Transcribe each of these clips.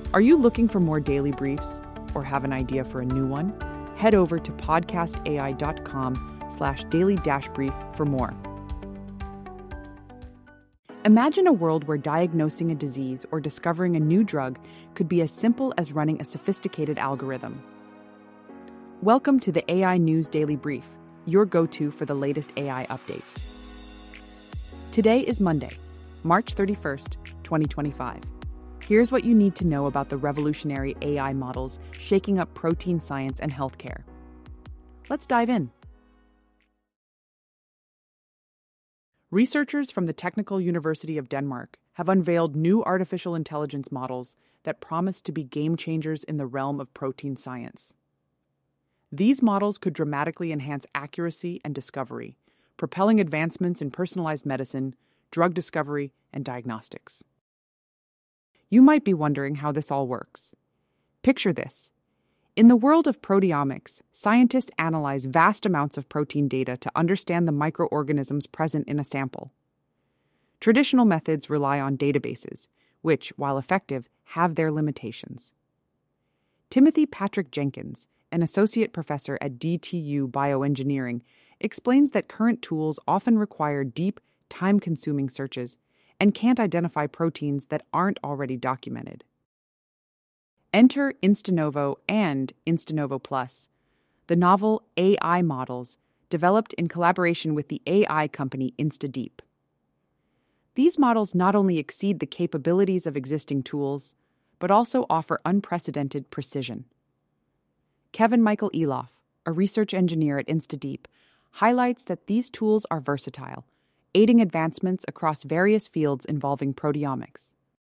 Are you looking for more daily briefs or have an idea for a new one? Head over to podcastai.com/daily-brief for more. Imagine a world where diagnosing a disease or discovering a new drug could be as simple as running a sophisticated algorithm. Welcome to the AI News Daily Brief, your go-to for the latest AI updates. Today is Monday, March 31st, 2025. Here's what you need to know about the revolutionary AI models shaking up protein science and healthcare. Let's dive in. Researchers from the Technical University of Denmark have unveiled new artificial intelligence models that promise to be game changers in the realm of protein science. These models could dramatically enhance accuracy and discovery, propelling advancements in personalized medicine, drug discovery, and diagnostics. You might be wondering how this all works. Picture this. In the world of proteomics, scientists analyze vast amounts of protein data to understand the microorganisms present in a sample. Traditional methods rely on databases, which, while effective, have their limitations. Timothy Patrick Jenkins, an associate professor at DTU Bioengineering, explains that current tools often require deep, time-consuming searches and can't identify proteins that aren't already documented. Enter InstaNovo and InstaNovo Plus, the novel AI models developed in collaboration with the AI company InstaDeep. These models not only exceed the capabilities of existing tools, but also offer unprecedented precision. Kevin Michael Eloff, a research engineer at InstaDeep, highlights that these tools are versatile, aiding advancements across various fields involving proteomics.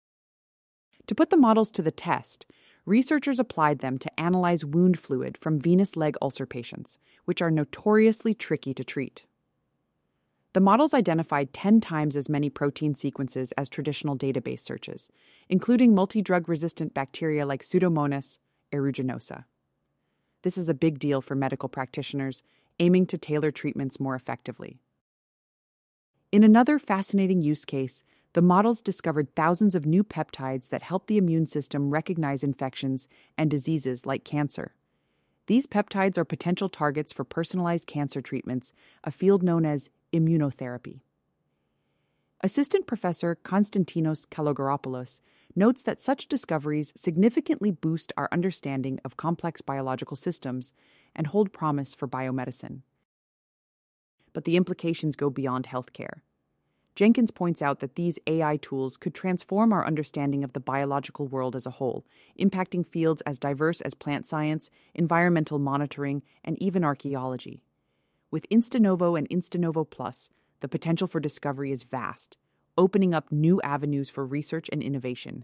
To put the models to the test, researchers applied them to analyze wound fluid from venous leg ulcer patients, which are notoriously tricky to treat. The models identified 10 times as many protein sequences as traditional database searches, including multi-drug-resistant bacteria like Pseudomonas aeruginosa. This is a big deal for medical practitioners, aiming to tailor treatments more effectively. In another fascinating use case, the models discovered thousands of new peptides that help the immune system recognize infections and diseases like cancer. These peptides are potential targets for personalized cancer treatments, a field known as immunotherapy. Assistant Professor Konstantinos Kalogeropoulos notes that such discoveries significantly boost our understanding of complex biological systems and hold promise for biomedicine. But the implications go beyond healthcare. Jenkins points out that these AI tools could transform our understanding of the biological world as a whole, impacting fields as diverse as plant science, environmental monitoring, and even archaeology. With InstaNovo and InstaNovo Plus, the potential for discovery is vast, opening up new avenues for research and innovation.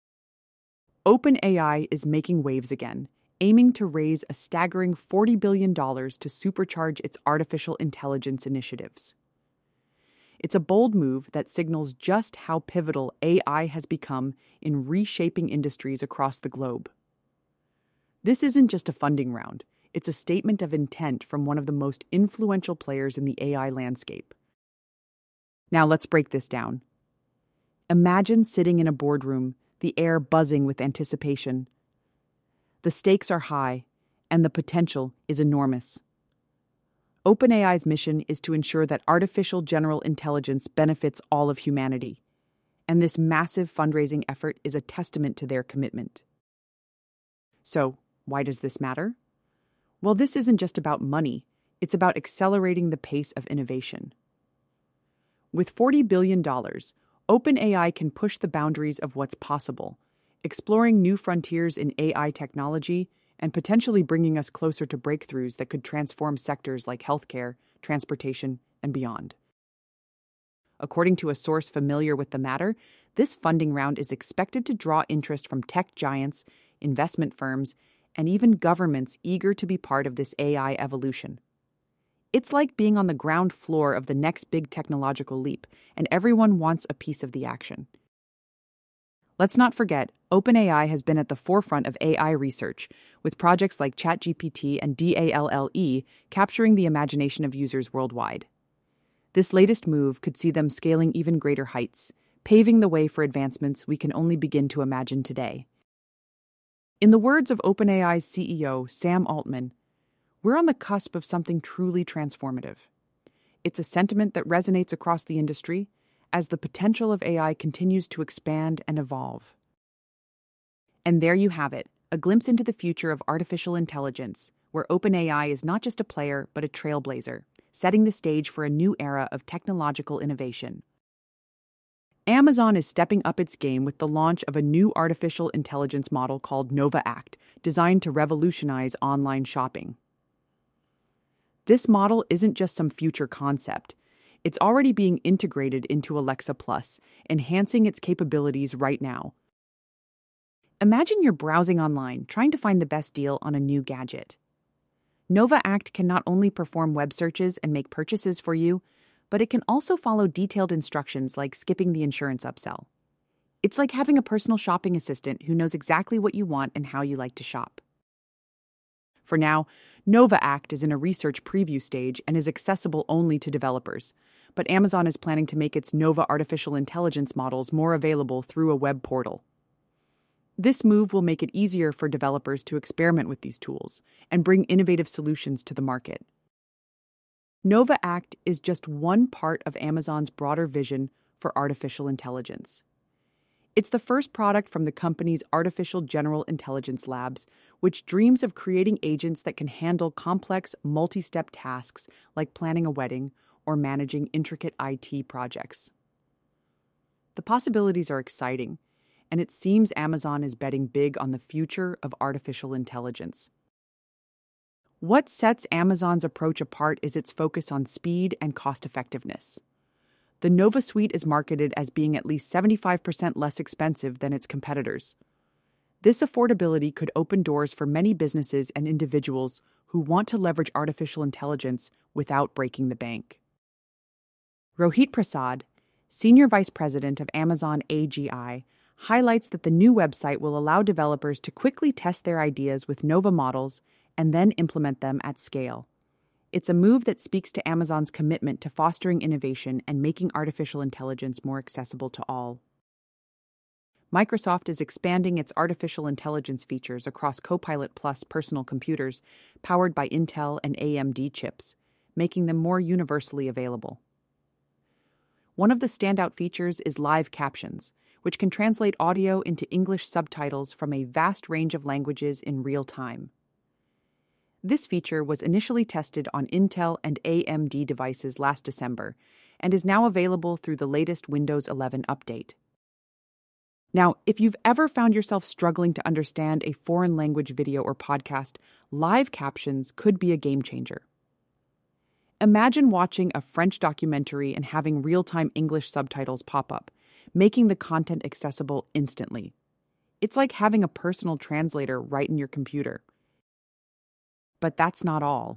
OpenAI is making waves again, aiming to raise a staggering $40 billion to supercharge its artificial intelligence initiatives. It's a bold move that signals just how pivotal AI has become in reshaping industries across the globe. This isn't just a funding round, it's a statement of intent from one of the most influential players in the AI landscape. Now let's break this down. Imagine sitting in a boardroom, the air buzzing with anticipation. The stakes are high, and the potential is enormous. OpenAI's mission is to ensure that artificial general intelligence benefits all of humanity, and this massive fundraising effort is a testament to their commitment. So, why does this matter? Well, this isn't just about money, it's about accelerating the pace of innovation. With $40 billion, OpenAI can push the boundaries of what's possible, exploring new frontiers in AI technology and potentially bringing us closer to breakthroughs that could transform sectors like healthcare, transportation, and beyond. According to a source familiar with the matter, this funding round is expected to draw interest from tech giants, investment firms, and even governments eager to be part of this AI evolution. It's like being on the ground floor of the next big technological leap, and everyone wants a piece of the action. Let's not forget, OpenAI has been at the forefront of AI research, with projects like ChatGPT and DALL-E capturing the imagination of users worldwide. This latest move could see them scaling even greater heights, paving the way for advancements we can only begin to imagine today. In the words of OpenAI's CEO, Sam Altman, we're on the cusp of something truly transformative. It's a sentiment that resonates across the industry as the potential of AI continues to expand and evolve. And there you have it, a glimpse into the future of artificial intelligence, where OpenAI is not just a player, but a trailblazer, setting the stage for a new era of technological innovation. Amazon is stepping up its game with the launch of a new artificial intelligence model called Nova Act, designed to revolutionize online shopping. This model isn't just some future concept. It's already being integrated into Alexa Plus, enhancing its capabilities right now. Imagine you're browsing online, trying to find the best deal on a new gadget. Nova Act can not only perform web searches and make purchases for you, but it can also follow detailed instructions like skipping the insurance upsell. It's like having a personal shopping assistant who knows exactly what you want and how you like to shop. For now, Nova Act is in a research preview stage and is accessible only to developers, but Amazon is planning to make its Nova artificial intelligence models more available through a web portal. This move will make it easier for developers to experiment with these tools and bring innovative solutions to the market. Nova Act is just one part of Amazon's broader vision for artificial intelligence. It's the first product from the company's Artificial General Intelligence Labs, which dreams of creating agents that can handle complex, multi-step tasks like planning a wedding or managing intricate IT projects. The possibilities are exciting, and it seems Amazon is betting big on the future of artificial intelligence. What sets Amazon's approach apart is its focus on speed and cost-effectiveness. The Nova Suite is marketed as being at least 75% less expensive than its competitors. This affordability could open doors for many businesses and individuals who want to leverage artificial intelligence without breaking the bank. Rohit Prasad, Senior Vice President of Amazon AGI, highlights that the new website will allow developers to quickly test their ideas with Nova models and then implement them at scale. It's a move that speaks to Amazon's commitment to fostering innovation and making artificial intelligence more accessible to all. Microsoft is expanding its artificial intelligence features across Copilot+ personal computers powered by Intel and AMD chips, making them more universally available. One of the standout features is live captions, which can translate audio into English subtitles from a vast range of languages in real time. This feature was initially tested on Intel and AMD devices last December and is now available through the latest Windows 11 update. Now, if you've ever found yourself struggling to understand a foreign language video or podcast, live captions could be a game changer. Imagine watching a French documentary and having real-time English subtitles pop up, making the content accessible instantly. It's like having a personal translator right in your computer. But that's not all.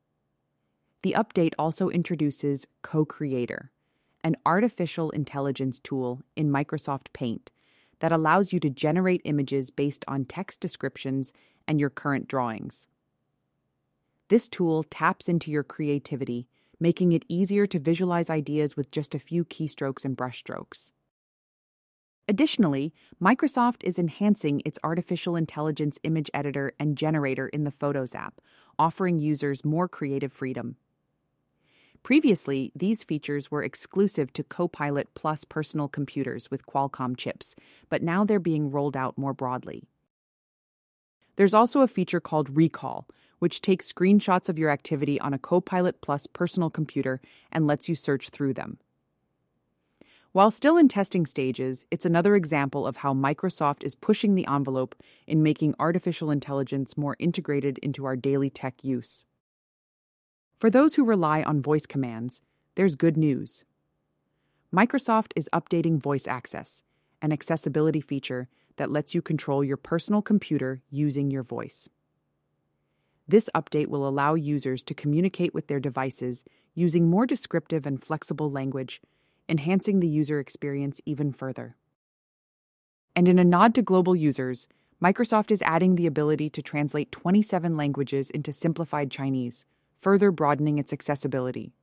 The update also introduces Co-Creator, an artificial intelligence tool in Microsoft Paint that allows you to generate images based on text descriptions and your current drawings. This tool taps into your creativity, making it easier to visualize ideas with just a few keystrokes and brushstrokes. Additionally, Microsoft is enhancing its artificial intelligence image editor and generator in the Photos app, offering users more creative freedom. Previously, these features were exclusive to Copilot+ personal computers with Qualcomm chips, but now they're being rolled out more broadly. There's also a feature called Recall, which takes screenshots of your activity on a Copilot+ personal computer and lets you search through them. While still in testing stages, it's another example of how Microsoft is pushing the envelope in making artificial intelligence more integrated into our daily tech use. For those who rely on voice commands, there's good news. Microsoft is updating Voice Access, an accessibility feature that lets you control your personal computer using your voice. This update will allow users to communicate with their devices using more descriptive and flexible language, enhancing the user experience even further. And in a nod to global users, Microsoft is adding the ability to translate 27 languages into simplified Chinese, further broadening its accessibility.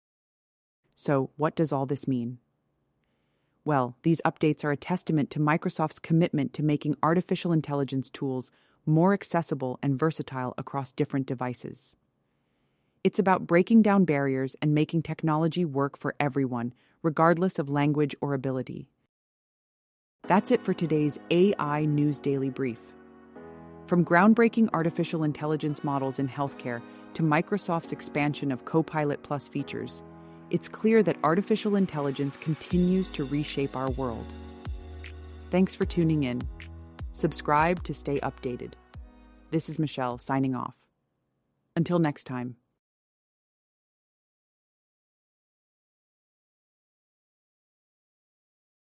So, what does all this mean? Well, these updates are a testament to Microsoft's commitment to making artificial intelligence tools more accessible and versatile across different devices. It's about breaking down barriers and making technology work for everyone, regardless of language or ability. That's it for today's AI News Daily Brief. From groundbreaking artificial intelligence models in healthcare to Microsoft's expansion of Copilot Plus features, it's clear that artificial intelligence continues to reshape our world. Thanks for tuning in. Subscribe to stay updated. This is Michelle signing off. Until next time.